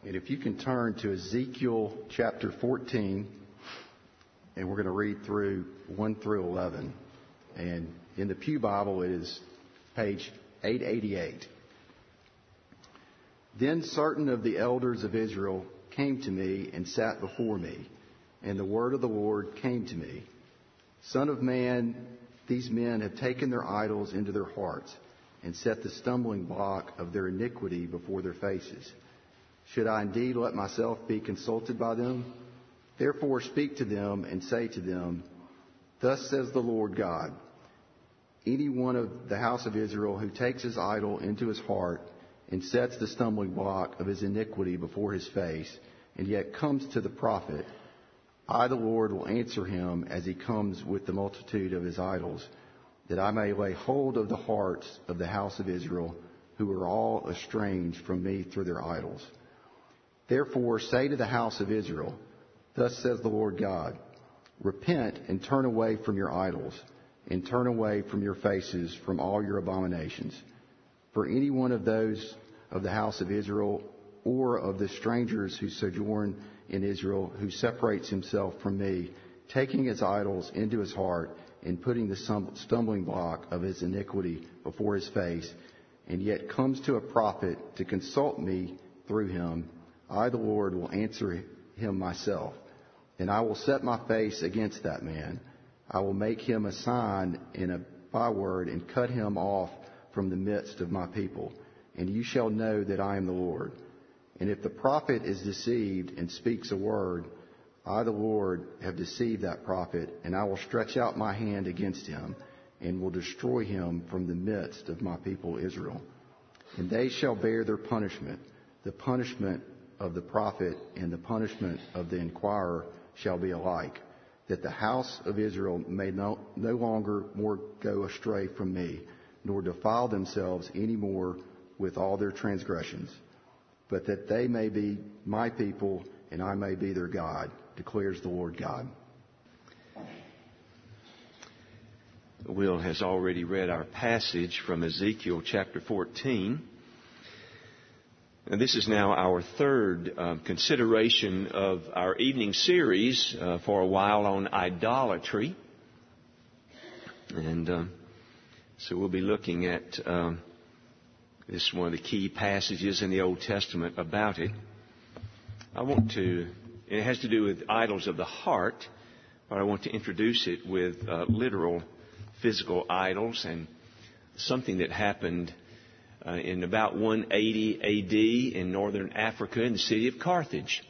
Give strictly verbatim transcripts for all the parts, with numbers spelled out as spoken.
And if you can turn to Ezekiel chapter fourteen, and we're going to read through one through eleven. And in the Pew Bible, it is page eight eighty-eight. Then certain of the elders of Israel came to me and sat before me, and the word of the Lord came to me. Son of man, these men have taken their idols into their hearts and set the stumbling block of their iniquity before their faces. Should I indeed let myself be consulted by them? Therefore speak to them and say to them, Thus says the Lord God, any one of the house of Israel who takes his idol into his heart and sets the stumbling block of his iniquity before his face, and yet comes to the prophet, I, the Lord, will answer him as he comes with the multitude of his idols, that I may lay hold of the hearts of the house of Israel, who are all estranged from me through their idols. Therefore say to the house of Israel, Thus says the Lord God, Repent and turn away from your idols, and turn away from your faces from all your abominations. For any one of those of the house of Israel, or of the strangers who sojourn in Israel, who separates himself from me, taking his idols into his heart, and putting the stumbling block of his iniquity before his face, and yet comes to a prophet to consult me through him, I, the Lord, will answer him myself, and I will set my face against that man. I will make him a sign and a byword, and cut him off from the midst of my people, and you shall know that I am the Lord. And if the prophet is deceived and speaks a word, I, the Lord, have deceived that prophet, and I will stretch out my hand against him, and will destroy him from the midst of my people Israel. And they shall bear their punishment. The punishment of the prophet and the punishment of the inquirer shall be alike, that the house of Israel may no, no longer more go astray from me, nor defile themselves any more with all their transgressions, but that they may be my people and I may be their God, declares the Lord God. Will has already read our passage from Ezekiel chapter fourteen. And this is now our third uh, consideration of our evening series uh, for a while on idolatry. And uh, so we'll be looking at uh, this is one of the key passages in the Old Testament about it. I want to, it has to do with idols of the heart, but I want to introduce it with uh, literal physical idols and something that happened Uh, in about one eighty A D in northern Africa in the city of Carthage,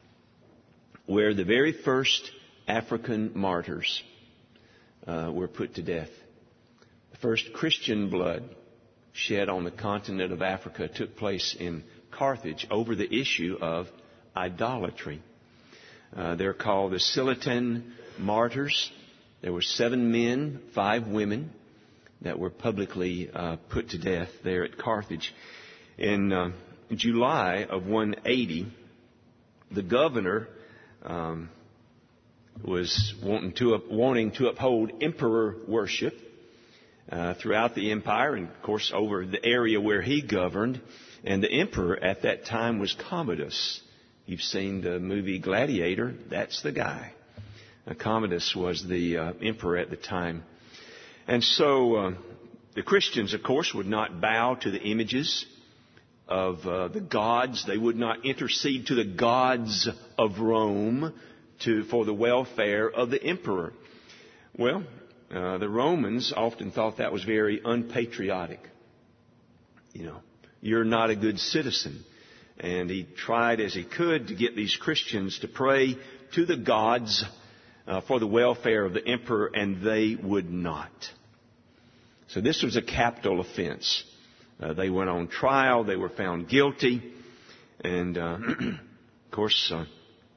where the very first African martyrs uh, were put to death. The first Christian blood shed on the continent of Africa took place in Carthage over the issue of idolatry. Uh, they're called the Cilician martyrs. There were seven men, five women, that were publicly uh, put to death there at Carthage. In uh, July of one eighty, the governor um, was wanting to, wanting to uphold emperor worship uh, throughout the empire, and of course over the area where he governed. And the emperor at that time was Commodus. You've seen the movie Gladiator. That's the guy. Uh, Commodus was the uh, emperor at the time. And so uh, the Christians, of course, would not bow to the images of uh, the gods. They would not intercede to the gods of Rome to for the welfare of the emperor. Well, uh, the Romans often thought that was very unpatriotic. You know, you're not a good citizen. And he tried as he could to get these Christians to pray to the gods Uh, for the welfare of the emperor, and they would not. So this was a capital offense. Uh, they went on trial. They were found guilty. And, uh, of course, uh,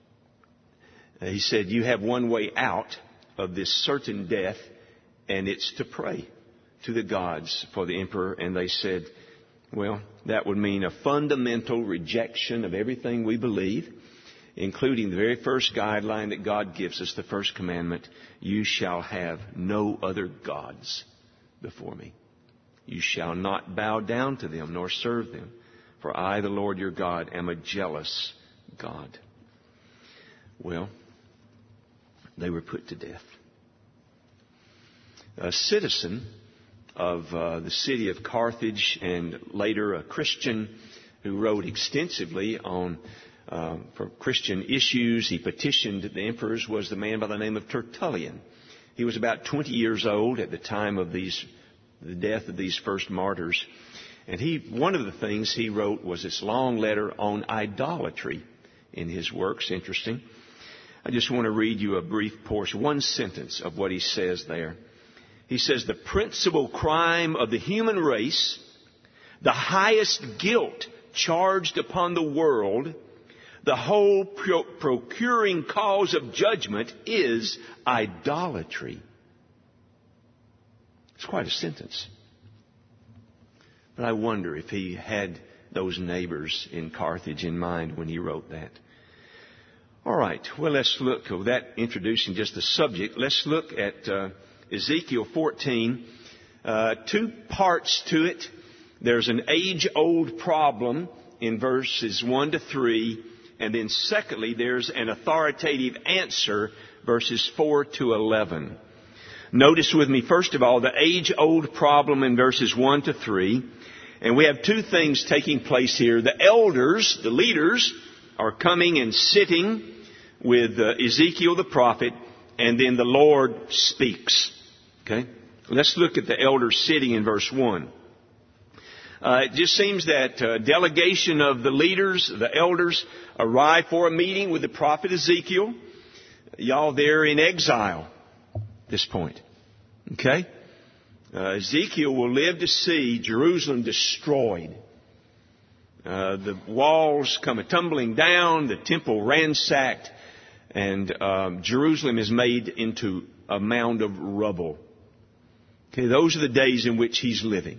he said, you have one way out of this certain death, and it's to pray to the gods for the emperor. And they said, well, that would mean a fundamental rejection of everything we believe, including the very first guideline that God gives us, the first commandment, you shall have no other gods before me. You shall not bow down to them nor serve them. For I, the Lord your God, am a jealous God. Well, they were put to death. A citizen of uh, the city of Carthage, and later a Christian who wrote extensively on uh, for Christian issues, he petitioned the emperors, was the man by the name of Tertullian. He was about twenty years old at the time of these, the death of these first martyrs. And he, one of the things he wrote was this long letter on idolatry in his works. Interesting. I just want to read you a brief portion, one sentence of what he says there. He says, the principal crime of the human race, the highest guilt charged upon the world, the whole pro- procuring cause of judgment is idolatry. It's quite a sentence. But I wonder if he had those neighbors in Carthage in mind when he wrote that. All right. Well, let's look. With that introducing just the subject, let's look at uh, Ezekiel fourteen. Uh, two parts to it. There's an age-old problem in verses one to three. And then secondly, there's an authoritative answer, verses four to eleven. Notice with me, first of all, the age-old problem in verses one to three. And we have two things taking place here. The elders, the leaders, are coming and sitting with uh, Ezekiel the prophet, and then the Lord speaks. Okay? Let's look at the elders sitting in verse one. Uh, it just seems that a uh, delegation of the leaders, the elders, arrive for a meeting with the prophet Ezekiel. Y'all, they're in exile at this point. Okay? Uh, Ezekiel will live to see Jerusalem destroyed. Uh, the walls come tumbling down, the temple ransacked, and um, Jerusalem is made into a mound of rubble. Okay, those are the days in which he's living.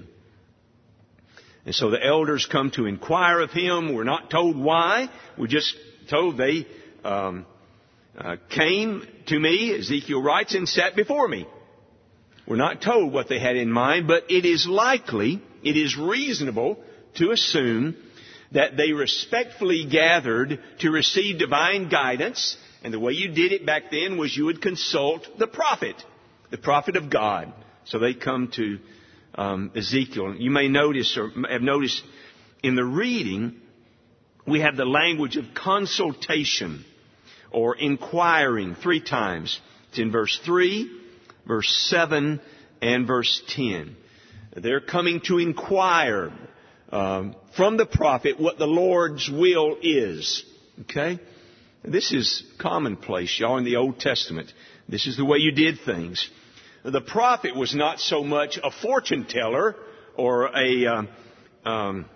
And so the elders come to inquire of him. We're not told why. We're just told they um, uh, came to me, Ezekiel writes, and sat before me. We're not told what they had in mind, but it is likely, it is reasonable to assume that they respectfully gathered to receive divine guidance. And the way you did it back then was you would consult the prophet, the prophet of God. So they come to um, Ezekiel. You may notice or have noticed in the reading, we have the language of consultation or inquiring three times. It's in verse three, verse seven, and verse ten. They're coming to inquire um, from the prophet what the Lord's will is. Okay? This is commonplace, y'all, in the Old Testament. This is the way you did things. The prophet was not so much a fortune teller or a um, um,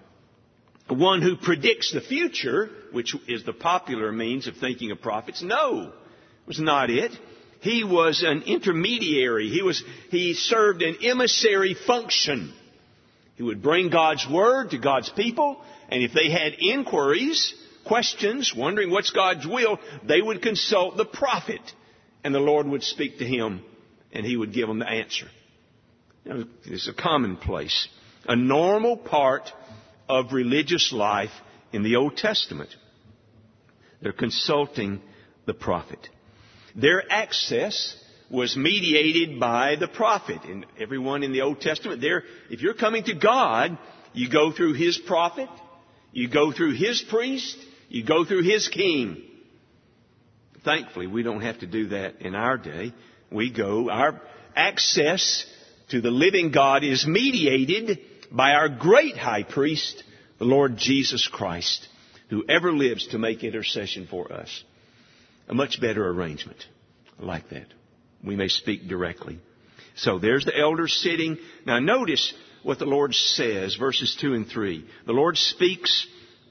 one who predicts the future, which is the popular means of thinking of prophets. No, it was not it. He was an intermediary. He was he served an emissary function. He would bring God's word to God's people, and if they had inquiries, questions, wondering what's God's will, they would consult the prophet, and the Lord would speak to him, and he would give them the answer. You know, it's a commonplace, a normal part of religious life in the Old Testament. They're consulting the prophet. Their access was mediated by the prophet. And everyone in the Old Testament, there, if you're coming to God, you go through His prophet, you go through His priest, you go through His king. Thankfully, we don't have to do that in our day. We go, our access to the living God is mediated by our great high priest, the Lord Jesus Christ, who ever lives to make intercession for us. A much better arrangement like that. We may speak directly. So there's the elders sitting. Now notice what the Lord says, verses two and three. The Lord speaks.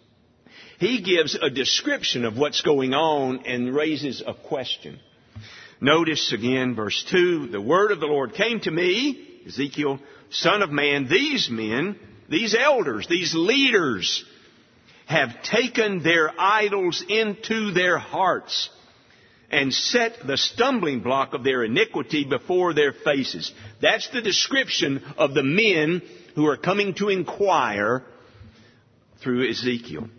He gives a description of what's going on and raises a question. Notice again, verse two, the word of the Lord came to me, Ezekiel, son of man, these men, these elders, these leaders have taken their idols into their hearts and set the stumbling block of their iniquity before their faces. That's the description of the men who are coming to inquire through Ezekiel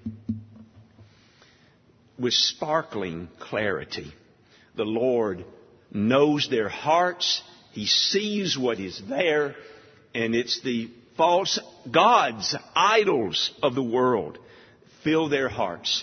with sparkling clarity. The Lord knows their hearts. He sees what is there. And it's the false gods, idols of the world fill their hearts.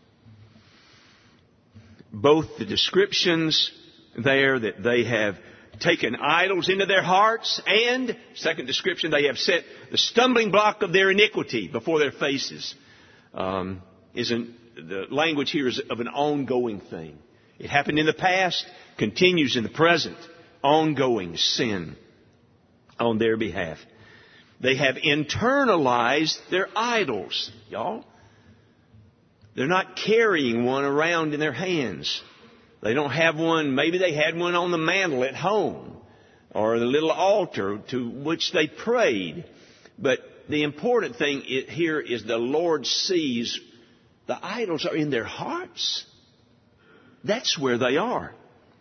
Both the descriptions there that they have taken idols into their hearts, and, second description, they have set the stumbling block of their iniquity before their faces. Um, isn't the language here is of an ongoing thing. It happened in the past, continues in the present. Ongoing sin on their behalf. They have internalized their idols, y'all. They're not carrying one around in their hands. They don't have one. Maybe they had one on the mantle at home or the little altar to which they prayed. But the important thing here is the Lord sees the idols are in their hearts. That's where they are.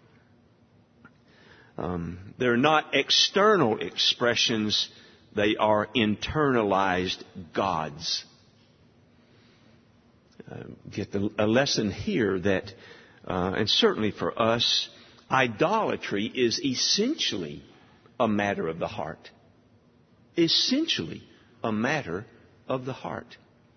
Um, they're not external expressions. They are internalized gods. Uh, get the, a lesson here that, uh, and certainly for us, idolatry is essentially a matter of the heart. Essentially a matter of the heart.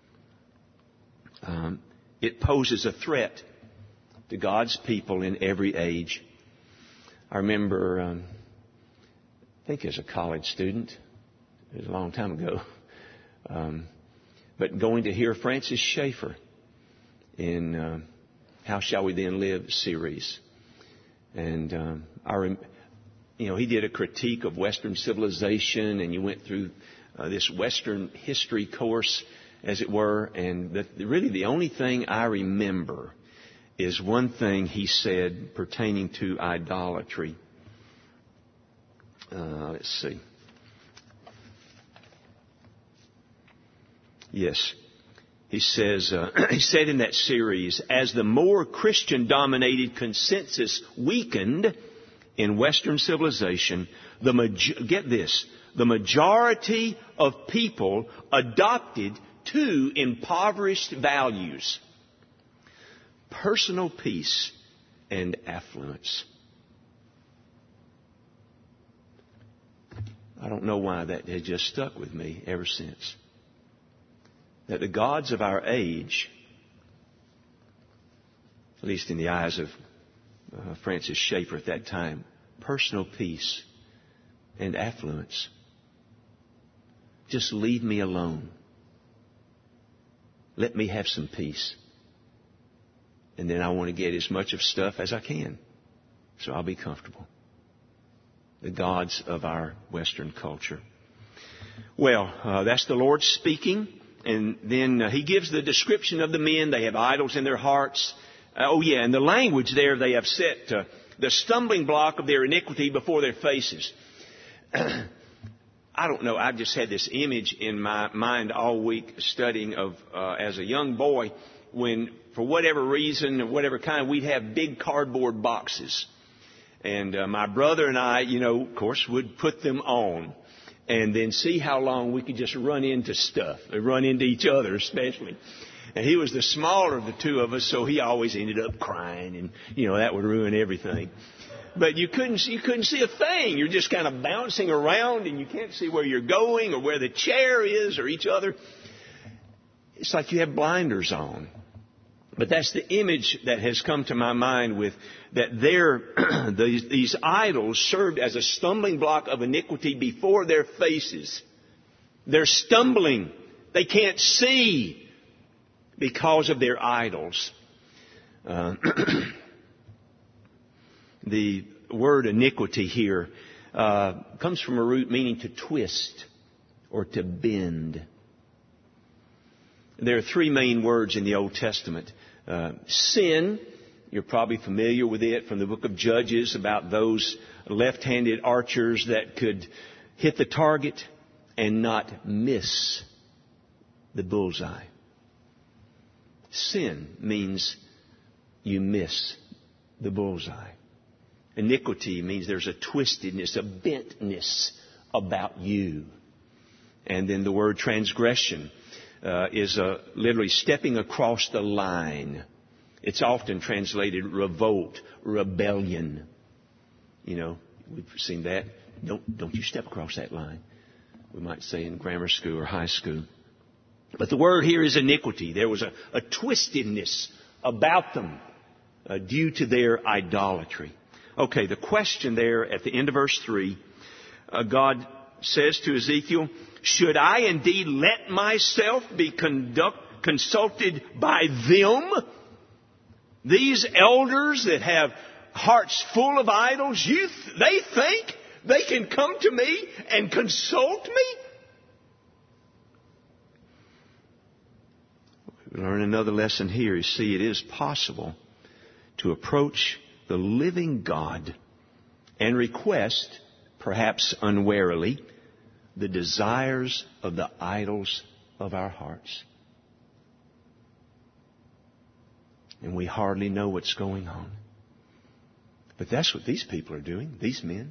Um, it poses a threat to God's people in every age. I remember, um, I think as a college student, it was a long time ago, um, but going to hear Francis Schaeffer in uh, How Shall We Then Live series. And um, I rem- you know, he did a critique of Western civilization, and you went through uh, this Western history course, as it were. And the, really the only thing I remember is one thing he said pertaining to idolatry. Uh, let's see. Yes. He says, uh, he said in that series, as the more Christian-dominated consensus weakened in Western civilization, the ma- get this, the majority of people adopted two impoverished values: personal peace and affluence. I don't know why that has just stuck with me ever since. That the gods of our age, at least in the eyes of uh, Francis Schaeffer at that time, personal peace and affluence. Just leave me alone. Let me have some peace. And then I want to get as much of stuff as I can. So I'll be comfortable. The gods of our Western culture. Well, uh, that's the Lord speaking. And then uh, He gives the description of the men. They have idols in their hearts. Uh, oh yeah, and the language there, they have set uh, the stumbling block of their iniquity before their faces. I don't know. I've just had this image in my mind all week studying of, uh, as a young boy, when for whatever reason or whatever kind, we'd have big cardboard boxes. And uh, my brother and I, you know, of course, would put them on and then see how long we could just run into stuff, run into each other especially. And he was the smaller of the two of us, so he always ended up crying, and, you know, that would ruin everything. But you couldn't, you couldn't see a thing. You're just kind of bouncing around, and you can't see where you're going or where the chair is or each other. It's like you have blinders on. But that's the image that has come to my mind with that there, these, these idols served as a stumbling block of iniquity before their faces. They're stumbling. They can't see because of their idols. Uh, the word iniquity here uh, comes from a root meaning to twist or to bend. There are three main words in the Old Testament. Uh, sin, you're probably familiar with it from the book of Judges about those left-handed archers that could hit the target and not miss the bullseye. Sin means you miss the bullseye. Iniquity means there's a twistedness, a bentness about you. And then the word transgression. uh, is uh, literally stepping across the line. It's often translated revolt, rebellion. You know, we've seen that. Don't, don't you step across that line. We might say in grammar school or high school. But the word here is iniquity. There was a, a twistedness about them uh, due to their idolatry. Okay, the question there at the end of verse three, uh, God says to Ezekiel, should I indeed let myself be conduct, consulted by them? These elders that have hearts full of idols, you th- they think they can come to me and consult me? We learn another lesson here. You see, it is possible to approach the living God and request, perhaps unwarily, the desires of the idols of our hearts. And we hardly know what's going on. But that's what these people are doing, these men.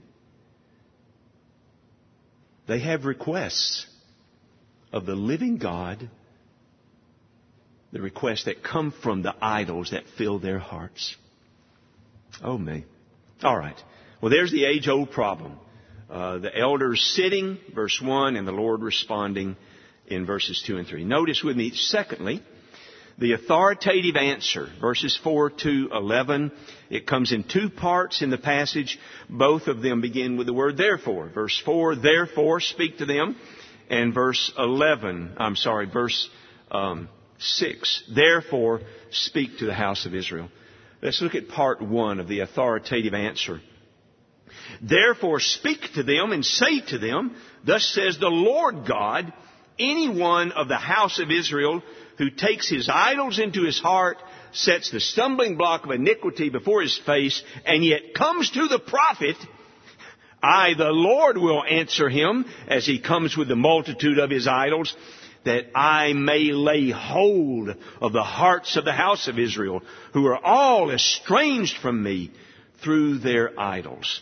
They have requests of the living God, the requests that come from the idols that fill their hearts. Oh, me. All right. Well, there's the age-old problem. Uh, the elders sitting, verse one, and the Lord responding in verses two and three. Notice with me, secondly, the authoritative answer, verses four to eleven. It comes in two parts in the passage. Both of them begin with the word therefore. Verse four, therefore, speak to them. And verse eleven, I'm sorry, verse um, six, therefore, speak to the house of Israel. Let's look at part one of the authoritative answer. Therefore speak to them and say to them, thus says the Lord God, any one of the house of Israel who takes his idols into his heart, sets the stumbling block of iniquity before his face, and yet comes to the prophet, I, the Lord, will answer him as he comes with the multitude of his idols, that I may lay hold of the hearts of the house of Israel, who are all estranged from me through their idols.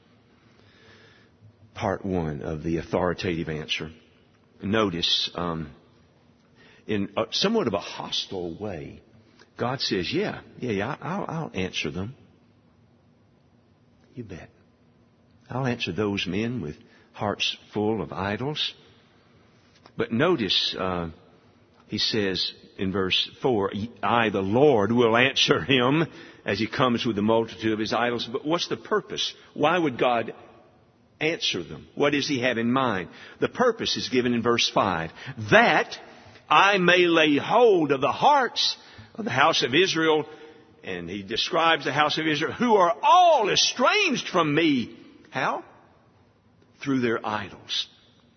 Part one of the authoritative answer. Notice, um, in a, somewhat of a hostile way, God says, yeah, yeah, yeah, I'll, I'll answer them. You bet. I'll answer those men with hearts full of idols. But notice, uh, he says in verse four, I, the Lord, will answer him as he comes with the multitude of his idols. But what's the purpose? Why would God answer them? What does he have in mind? The purpose is given in verse five. That I may lay hold of the hearts of the house of Israel. And he describes the house of Israel, who are all estranged from me. How? Through their idols.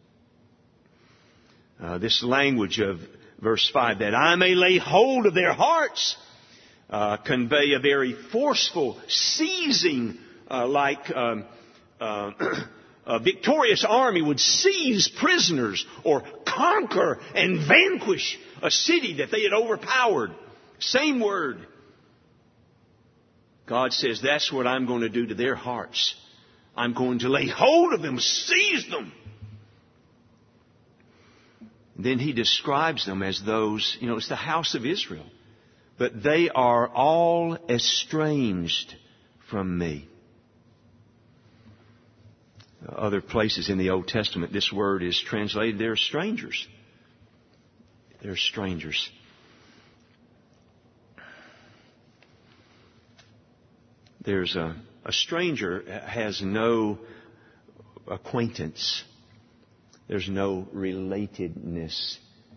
Uh, this language of verse five, that I may lay hold of their hearts, uh, convey a very forceful seizing, uh, like um, uh, a victorious army would seize prisoners or conquer and vanquish a city that they had overpowered. Same word. God says, that's what I'm going to do to their hearts. I'm going to lay hold of them, seize them. Then he describes them as those, you know, it's the house of Israel. But they are all estranged from me. Other places in the Old Testament, this word is translated, they're strangers. They're strangers. There's a, a stranger has no acquaintance. There's no relatedness.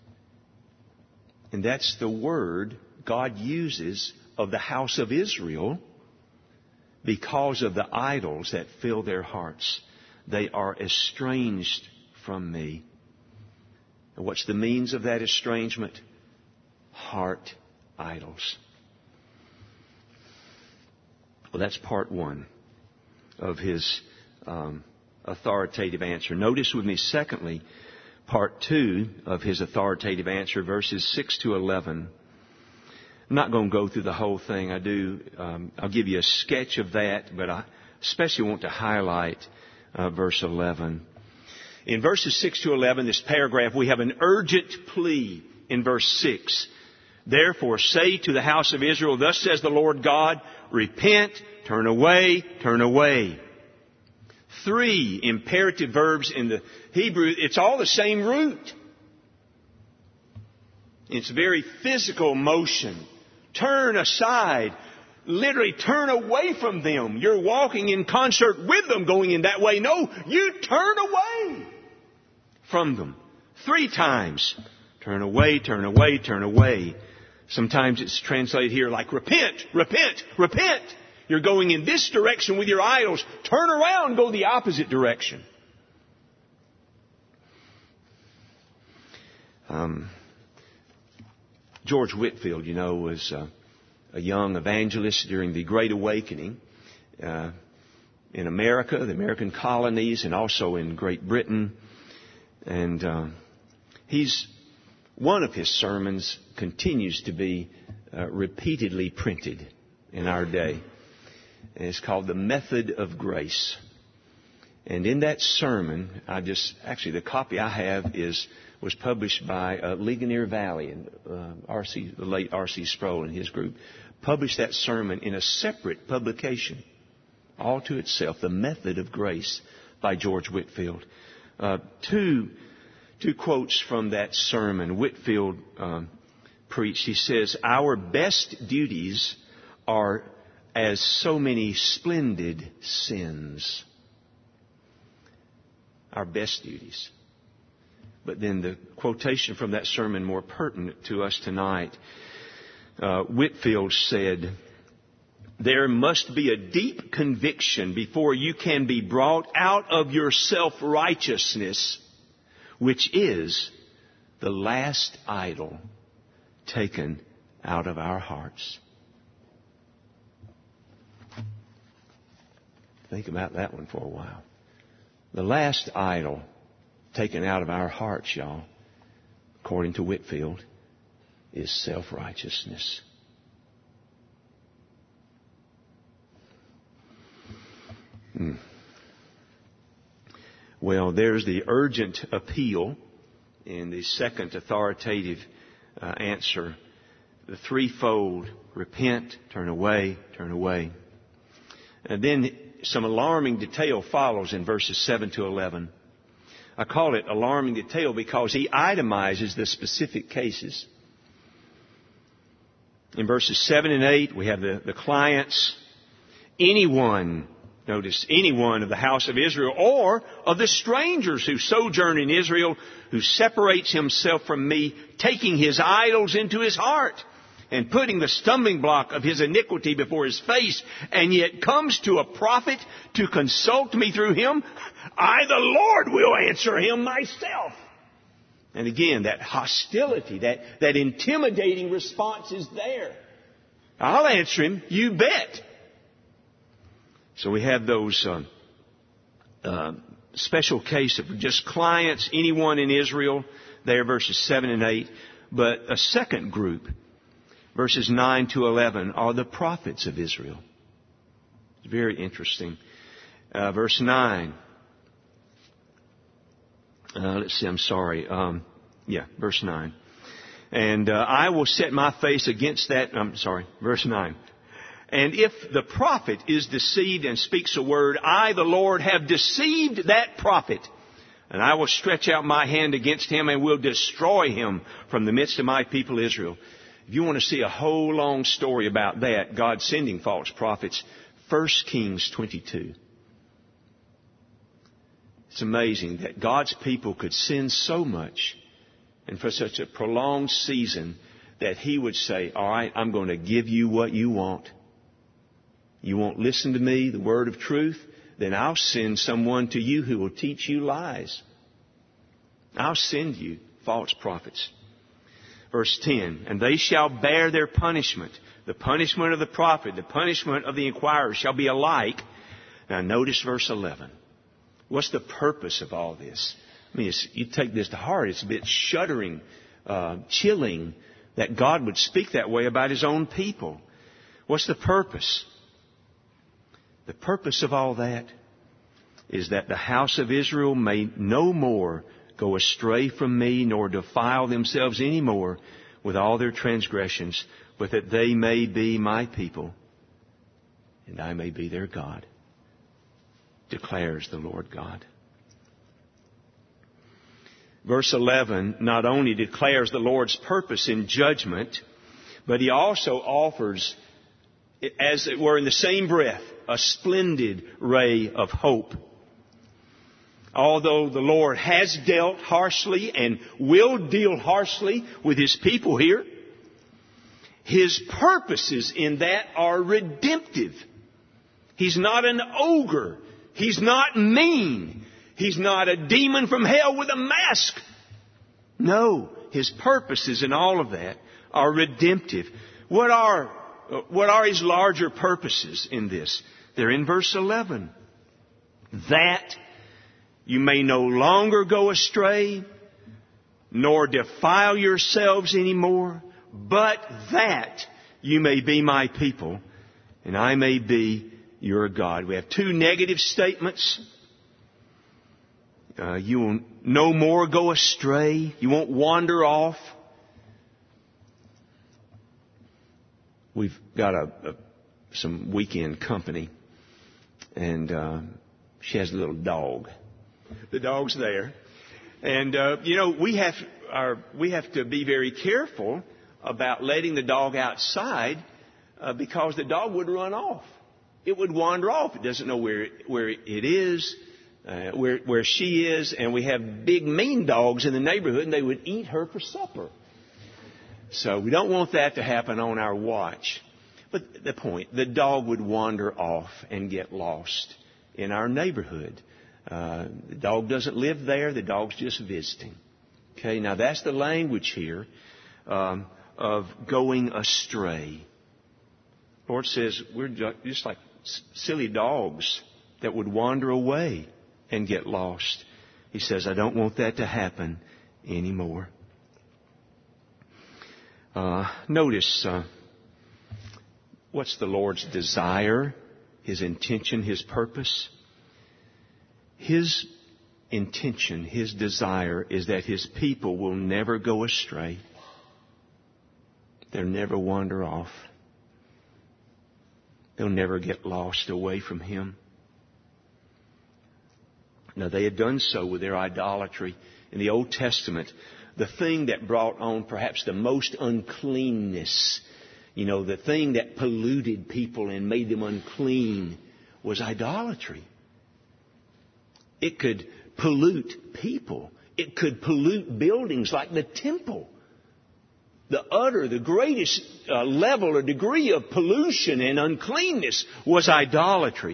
And that's the word God uses of the house of Israel because of the idols that fill their hearts. They are estranged from me. And what's the means of that estrangement? Heart idols. Well, that's part one of his um, authoritative answer. Notice with me, secondly, part two of his authoritative answer, verses six to eleven. I'm not going to go through the whole thing. I do. Um, I'll give you a sketch of that, but I especially want to highlight uh, verse eleven. In verses six to eleven, this paragraph, we have an urgent plea in verse six. Therefore say to the house of Israel, thus says the Lord God, repent, turn away, turn away. Three imperative verbs in the Hebrew. It's all the same root. It's very physical motion. Turn aside. Literally turn away from them. You're walking in concert with them going in that way. No, you turn away from them. Three times. Turn away, turn away, turn away. Sometimes it's translated here like repent, repent, repent. You're going in this direction with your idols. Turn around, go the opposite direction. Um, George Whitefield, you know, was uh, a young evangelist during the Great Awakening uh, in America, the American colonies, and also in Great Britain. And uh, he's one of his sermons continues to be uh, repeatedly printed in our day. And it's called The Method of Grace. And in that sermon, I just, actually the copy I have is, was published by uh, Ligonier Valley, and uh, R C, the late R C Sproul and his group, published that sermon in a separate publication, all to itself, The Method of Grace by George Whitefield. Uh, two, two quotes from that sermon. Whitefield um, preached, he says, our best duties are as so many splendid sins. Our best duties. But then the quotation from that sermon more pertinent to us tonight. Uh, Whitefield said, there must be a deep conviction before you can be brought out of your self-righteousness, which is the last idol taken out of our hearts. Think about that one for a while. The last idol taken out of our hearts, y'all, according to Whitefield, is self-righteousness. Hmm. Well, there's the urgent appeal in the second authoritative uh, answer. The threefold: repent, turn away, turn away. And then some alarming detail follows in verses seven to eleven. I call it alarming detail because he itemizes the specific cases. In verses seven and eight, we have the, the clients. Anyone, notice, anyone of the house of Israel or of the strangers who sojourn in Israel, who separates himself from me, taking his idols into his heart and putting the stumbling block of his iniquity before his face, and yet comes to a prophet to consult me through him, I, the Lord, will answer him myself. And again, that hostility, that, that intimidating response is there. I'll answer him, you bet. So we have those uh, uh, special case of just clients, anyone in Israel, there, verses seven and eight. But a second group, verses nine to eleven, are the prophets of Israel. It's very interesting. Uh, verse nine. Uh, let's see, I'm sorry. Um, yeah, verse nine. And uh, I will set my face against that. I'm sorry, verse nine. And if the prophet is deceived and speaks a word, I, the Lord, have deceived that prophet. And I will stretch out my hand against him and will destroy him from the midst of my people Israel. If you want to see a whole long story about that, God sending false prophets, First Kings twenty-two. It's amazing that God's people could sin so much and for such a prolonged season that He would say, all right, I'm going to give you what you want. You won't listen to me, the word of truth? Then I'll send someone to you who will teach you lies. I'll send you false prophets. Verse ten, and they shall bear their punishment. The punishment of the prophet, the punishment of the inquirer shall be alike. Now notice verse eleven. What's the purpose of all this? I mean, it's, you take this to heart. It's a bit shuddering, uh, chilling that God would speak that way about His own people. What's the purpose? The purpose of all that is that the house of Israel may no more go astray from me, nor defile themselves any more with all their transgressions, but that they may be my people, and I may be their God, declares the Lord God. Verse eleven not only declares the Lord's purpose in judgment, but He also offers, as it were in the same breath, a splendid ray of hope. Although the Lord has dealt harshly and will deal harshly with His people here, His purposes in that are redemptive. He's not an ogre. He's not mean. He's not a demon from hell with a mask. No, His purposes in all of that are redemptive. What are, what are His larger purposes in this? They're in verse eleven. That you may no longer go astray, nor defile yourselves anymore, but that you may be my people, and I may be your God. We have two negative statements. Uh, you will no more go astray. You won't wander off. We've got a, a some weekend company, and uh, she has a little dog. The dog's there, and uh, you know we have our we have to be very careful about letting the dog outside uh, because the dog would run off. It would wander off. It doesn't know where it, where it is, uh, where where she is, and we have big mean dogs in the neighborhood, and they would eat her for supper. So we don't want that to happen on our watch. But the point, the dog would wander off and get lost in our neighborhood. Uh, the dog doesn't live there. The dog's just visiting. Okay, now that's the language here um, of going astray. The Lord says we're just like silly dogs that would wander away and get lost. He says, I don't want that to happen anymore. Uh, notice uh, what's the Lord's desire, His intention, His purpose. His intention, His desire is that His people will never go astray. They'll never wander off. They'll never get lost away from Him. Now, they had done so with their idolatry. In the Old Testament, the thing that brought on perhaps the most uncleanness, you know, the thing that polluted people and made them unclean was idolatry. It could pollute people. It could pollute buildings like the temple. The utter, the greatest uh, level or degree of pollution and uncleanness was idolatry.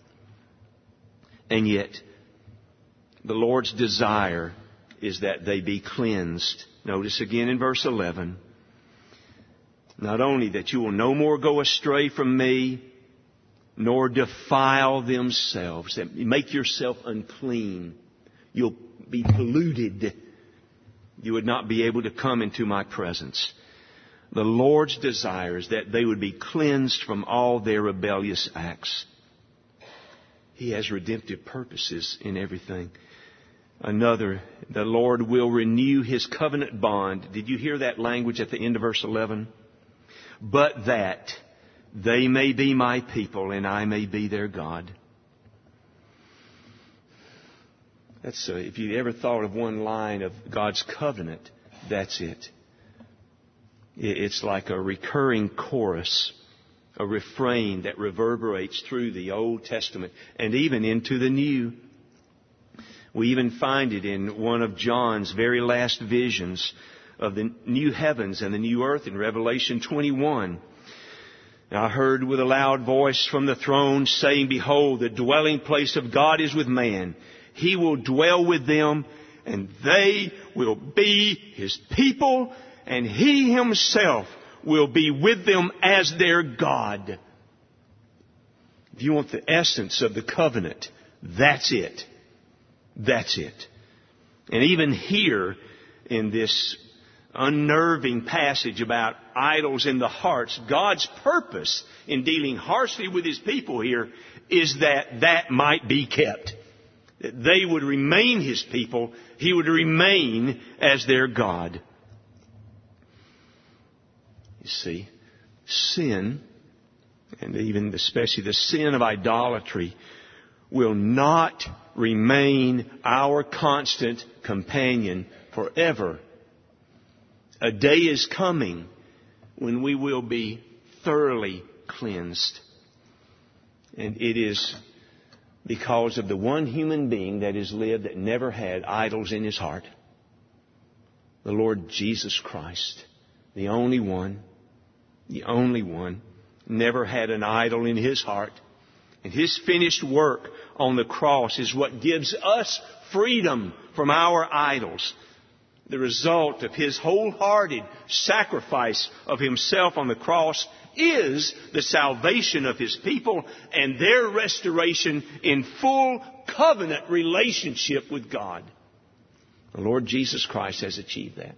And yet, the Lord's desire is that they be cleansed. Notice again in verse eleven, not only that you will no more go astray from me, nor defile themselves, that make yourself unclean. You'll be polluted. You would not be able to come into my presence. The Lord's desire is that they would be cleansed from all their rebellious acts. He has redemptive purposes in everything. Another, the Lord will renew His covenant bond. Did you hear that language at the end of verse eleven? But that they may be my people and I may be their God. That's uh, if you ever thought of one line of God's covenant, that's it. It's like a recurring chorus, a refrain that reverberates through the Old Testament and even into the New. We even find it in one of John's very last visions of the new heavens and the new earth in Revelation twenty-one. And I heard with a loud voice from the throne saying, Behold, the dwelling place of God is with man. He will dwell with them, and they will be His people, and He Himself will be with them as their God. If you want the essence of the covenant, that's it. That's it. And even here in this unnerving passage about idols in the hearts, God's purpose in dealing harshly with His people here is that that might be kept. that they would remain His people. He would remain as their God. You see, sin, and even especially the sin of idolatry, will not remain our constant companion forever. A day is coming when we will be thoroughly cleansed. And it is because of the one human being that has lived that never had idols in his heart. The Lord Jesus Christ. The only one. The only one. Never had an idol in His heart. And His finished work on the cross is what gives us freedom from our idols. The result of His wholehearted sacrifice of Himself on the cross is the salvation of His people and their restoration in full covenant relationship with God. The Lord Jesus Christ has achieved that.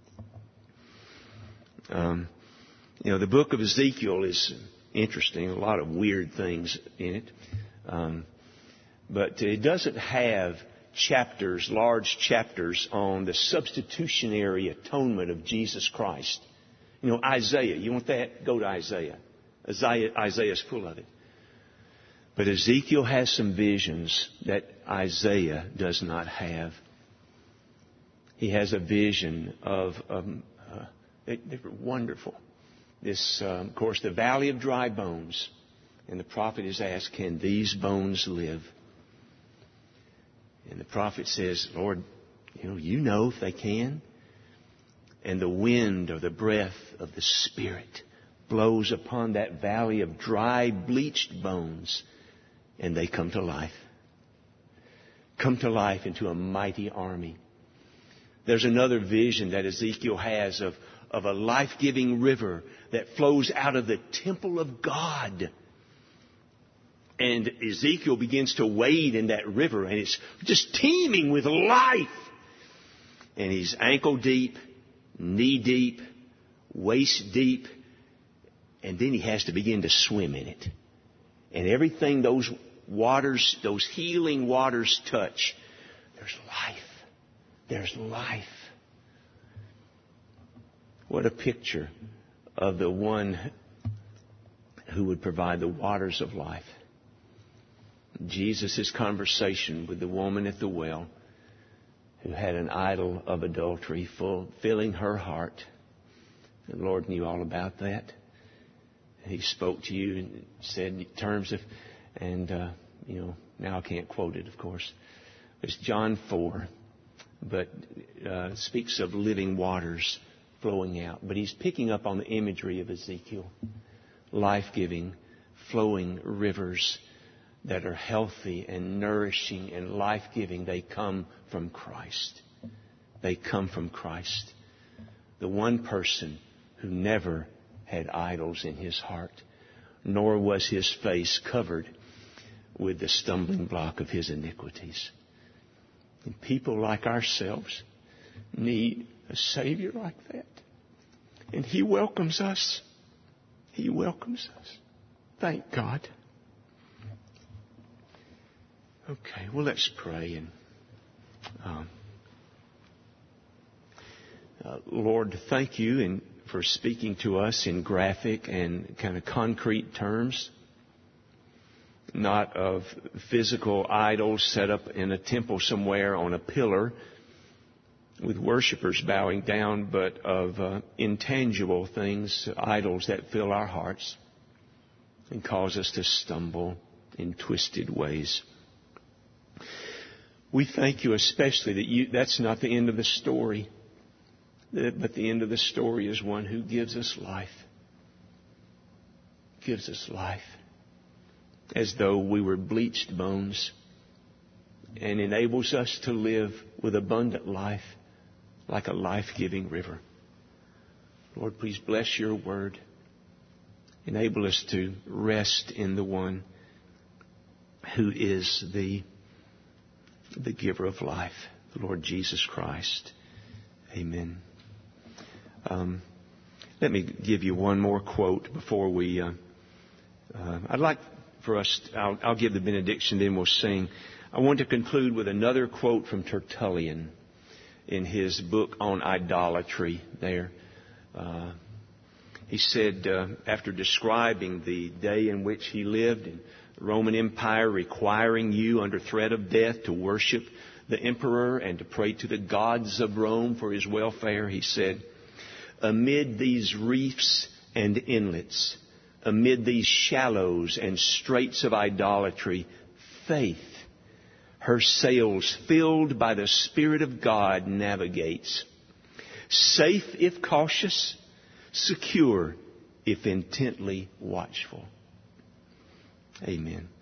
Um, you know, the book of Ezekiel is interesting. A lot of weird things in it. Um, but it doesn't have chapters, large chapters on the substitutionary atonement of Jesus Christ. You know, Isaiah, you want that? Go to Isaiah. Isaiah Isaiah's full of it. But Ezekiel has some visions that Isaiah does not have. He has a vision of, um, uh, they, they were wonderful. This, um, of course, the valley of dry bones. And the prophet is asked, can these bones live? And the prophet says, Lord, you know, you know if they can. And the wind or the breath of the Spirit blows upon that valley of dry, bleached bones, and they come to life. Come to life into a mighty army. There's another vision that Ezekiel has of, of a life-giving river that flows out of the temple of God. And Ezekiel begins to wade in that river, and it's just teeming with life. And he's ankle deep, knee deep, waist deep, and then he has to begin to swim in it. And everything those waters, those healing waters touch, there's life. There's life. What a picture of the one who would provide the waters of life. Jesus' conversation with the woman at the well who had an idol of adultery full, filling her heart. The Lord knew all about that. He spoke to you and said in terms of, and, uh, you know, now I can't quote it, of course. It's John four, but uh, speaks of living waters flowing out. But he's picking up on the imagery of Ezekiel. Life-giving, flowing rivers that are healthy and nourishing and life-giving. They come from Christ. They come from Christ. The one person who never had idols in his heart, nor was his face covered with the stumbling block of his iniquities. And people like ourselves need a Savior like that. And He welcomes us. He welcomes us. Thank God. Okay, well, let's pray. And um, uh, Lord, thank you and for speaking to us in graphic and kind of concrete terms, not of physical idols set up in a temple somewhere on a pillar with worshipers bowing down, but of uh, intangible things, idols that fill our hearts and cause us to stumble in twisted ways. We thank you especially that you, that's not the end of the story, but the end of the story is one who gives us life. Gives us life. As though we were bleached bones, and enables us to live with abundant life like a life-giving river. Lord, please bless your word. Enable us to rest in the one who is the, the giver of life, the Lord Jesus Christ. Amen. Um, let me give you one more quote before we... Uh, uh, I'd like for us... I'll, I'll give the benediction, then we'll sing. I want to conclude with another quote from Tertullian in his book on idolatry there. Uh, he said, uh, after describing the day in which he lived in the Roman Empire, requiring you under threat of death to worship the emperor and to pray to the gods of Rome for his welfare, he said, amid these reefs and inlets, amid these shallows and straits of idolatry, faith, her sails filled by the Spirit of God, navigates. Safe if cautious, secure if intently watchful. Amen.